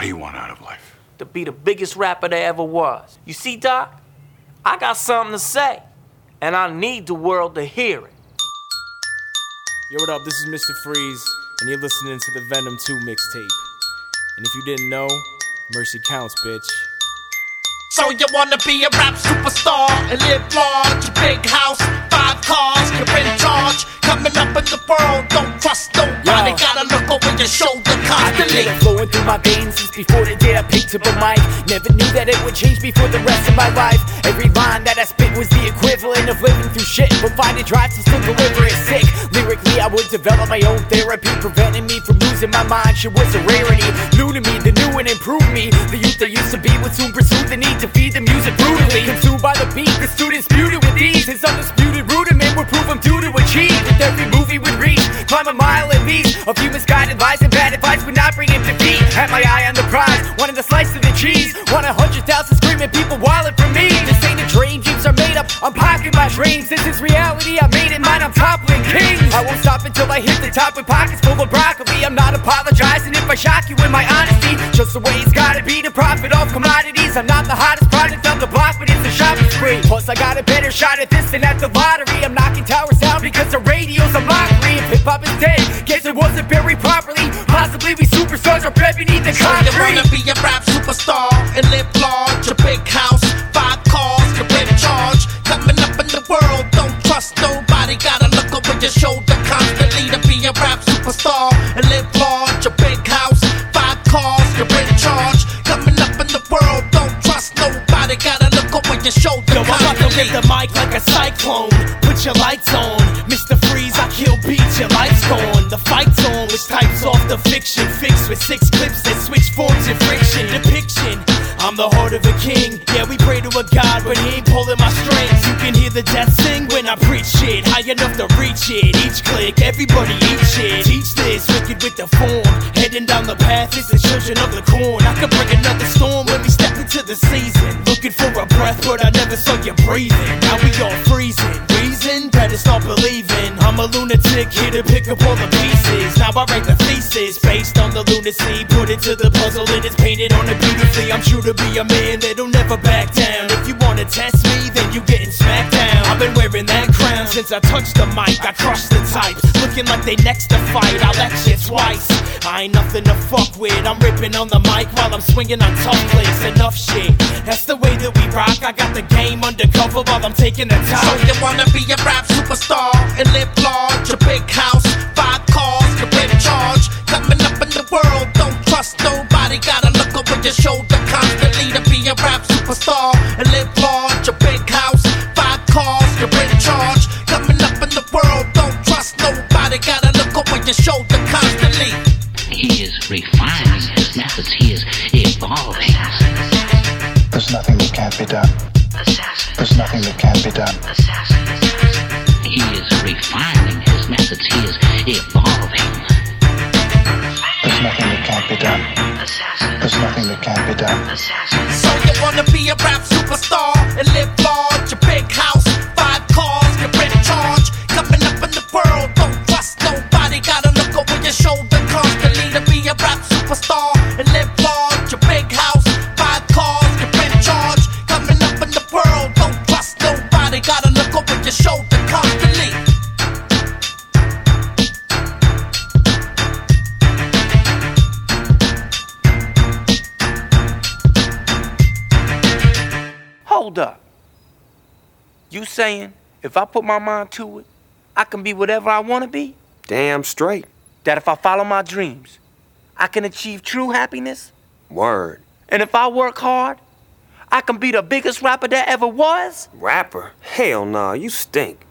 do you want out of life? To be the biggest rapper there ever was. You see, Doc? I got something to say, and I need the world to hear it. Yo, what up? This is Mr. Freeze, and you're listening to the Venom 2 mixtape. And if you didn't know, mercy counts, bitch. So you wanna be a rap superstar and live large, big house, 5 cars, you're in charge. Coming up in the world, don't trust nobody. Yo. Gotta look over your shoulder constantly. It flowing through my veins since before the day I picked up a mic. Never knew that it would change me for the rest of my life. Every line that I spit was the equivalent of living through shit, but finding drive to still deliver it sick. Lyrically, I would develop my own therapy, preventing me from losing my mind. Shit was a rarity, new to me, the new and improved me. The youth that used to be would soon pursue the need to feed the music brutally. Consumed by the beat, the students spewed it with ease. His undisputed rudiment would prove I'm due to achieve. With every movie would reach, climb a mile at least. A few misguided lies and bad advice would not bring him defeat. Had my eye on the prize, wanted the slice of the cheese. Want 100,000 screaming people wildin' for me. This ain't a dream, dreams are made up, I'm pocketing my dreams. This is reality, I made it mine, I'm toppling kings. I won't stop until I hit the top with pockets full of broccoli. I'm not apologizing if I shock you with my honesty. Just the way it's gotta be, the profit of commodities. I'm not the hottest product of the block, but it's a shopping spree. Plus I got a better shot at this than at the lottery. I'm knocking towers down because the radio's a mockery. If hip-hop is dead, guess it wasn't buried properly. Possibly we superstars are bred beneath the concrete. You wanna be a rap superstar and live large, a big house, 5 cars, you're in charge. Coming up in the world, don't trust nobody. Gotta look over your shoulder constantly. To be a rap superstar and live large, a big house, 5 cars, you're in charge. Coming up in the world, don't trust nobody. Gotta look over your shoulder Yo, I'm about to constantly. hit the mic like a cyclone. Put your lights on, Mr. Freeze, I kill beats, your lights gone. The fight's on, which types off the fiction. Fixed with 6 clips that switch forms and friction. Depiction, I'm the heart of a king. Yeah, we pray to a god, but he ain't pulling my strings. You can hear the death sing when I preach shit. High enough to reach it, each click, everybody eat shit. Teach this, wicked with the form. Heading down the path, it's the children of the corn. I could bring another storm when we step into the season. Looking for a breath, but I never saw you breathing. Now we all freezing. Reason, better start believing. I'm a lunatic, here to pick up all the pieces. Now I write the thesis, based on the lunacy. Put it to the puzzle and it's painted on it beautifully. I'm true to be a man that'll never back down. If you wanna test me, then you getting smacked down. I've been wearing that crown since I touched the mic. I crushed the types, looking like they next to fight. I'll lecture twice, I ain't nothing to fuck with. I'm ripping on the mic while I'm swinging on tough clicks. Enough shit, that's the way that we rock. I got the game undercover while I'm taking the top. So you wanna be a rap superstar and live large, a big house, 5 cars, you're in charge. Coming up in the world, don't trust nobody. Gotta look over your shoulder constantly. To be a rap superstar and live large, a big house, 5 cars, you're in charge. Coming up in the world, don't trust nobody. Gotta look over your shoulder constantly. He is refining his methods. He is evolving. There's nothing that can't be done. There's nothing that can't be done. He is refining his methods. He is evolving. There's nothing that can't be done. There's nothing that can't be done. So you wanna be a rap superstar and live large, a big house, 5 cars, you're in charge. Coming up in the world, don't trust nobody. Gotta look over your shoulder constantly. To be a rap superstar and live large, a big house, 5 cars, you're in charge. Coming up in the world, don't trust nobody. Gotta look over your shoulder constantly. Hold up. You saying if I put my mind to it, I can be whatever I want to be? Damn straight. That if I follow my dreams, I can achieve true happiness? Word. And if I work hard, I can be the biggest rapper that ever was? Rapper? Hell nah, you stink.